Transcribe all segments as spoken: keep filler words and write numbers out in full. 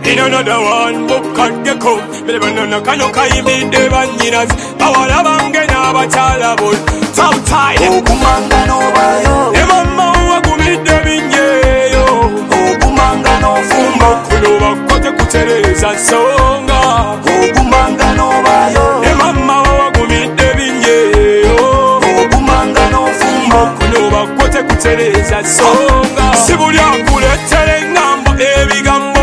In another one, book at the cup. Belebana kano kaimi de banyinas. Awala bangena bachala bol. Southside. Okumanga no bayo. E mama wagumi de binye yo. Okumanga no fumba. Kuno bakote kutereza songa. Okumanga no bayo. E mama wagumi de binye yo. Okumanga no fumba. Kuno bakote kutereza songa. Sibulia kuletere ngamba ebigambo.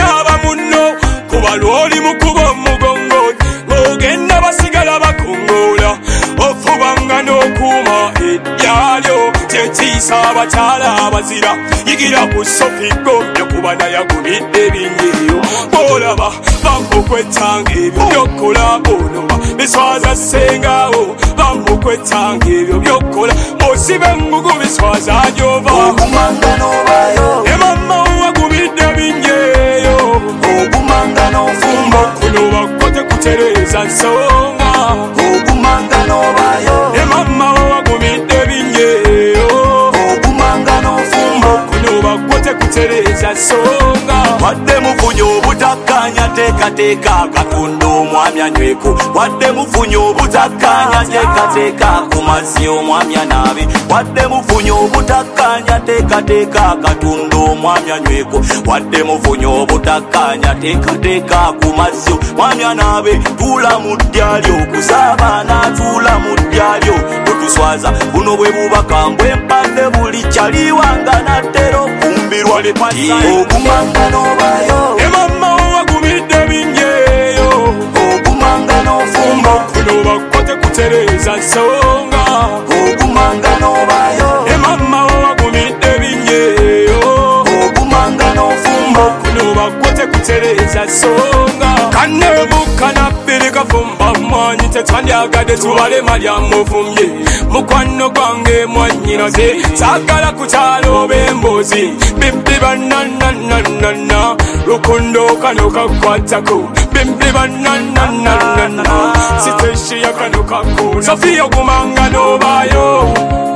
Lori mukubo mugongo ogenda basigala bakongola ofubanga n'okuma ebyalyo kyekiyisa abakyala abazira yigira ku sofigo yokuba yagumidde binyeyo olaba bamukwetanga ebyo byokola onoba biswaza sengawo bamukwetanga ebyo byokola osibe mugu biswaza jova okumanga n'obayo emama wagumidde binyeyo okumanga n'ofumba kuno bakote kutereza nsonga okumanga n'obayo emama wagumidde binyeyo okumanga n'ofumba kuno bakote kutereza nsonga wadde mufunye obutakkanya teekateeka Katonda omwami anyweko wadde mufunye obutakkanya teekateeka ku mazzi omwami anaabe wadde mufunye obutakkanya teekateeka Katonda omwami anyweko wadde mufunye obutakkanya teekateeka ku mazzi omwami anaabe tuula mu ddya okusaabana tuula mu ddya lyo totuswaza buno bwe bubaka mbwempande buli kyaliwanga nattero kumbirwa lepasa okumanga n'obayo emama wagumidde binyeyo okumanga n'ofumba kuno bakote kutereza nsonga okumanga n'obayo emama wagumidde binyeyo okumanga n'ofumba kuno bakote kutereza nsonga kanebuka nabbiri kafumba mwanyi tetwandyagadde tubalema lyamuvumye mukwano gwange mwanyinaze saagala kukyalo b'emboozi bibbi bananananana lukundo kano kakwatako bibbi bananananana siteshiya kano kakula Sofiya gumanga n'obayo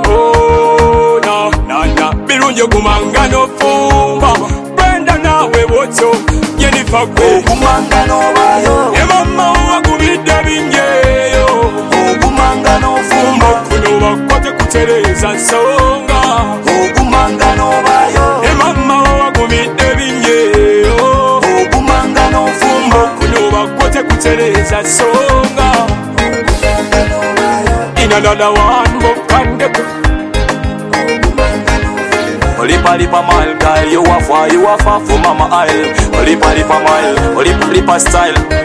nana birungi gumanga n'ofumba Brenda nawe bwotyo Jennifer gwe okumanga n'obayo emama wagumidde binyeyo okumanga n'ofumba kuno bakote kutereza nsonga okumanga n'obayo emama wagumidde binyeyo okumanga n'ofumba kuno bakote kutereza nsonga in another one bokandeko Olipa lipa mile guy, you a far, you a far for mama aisle. Olipa lipa mile, olipa lipa style.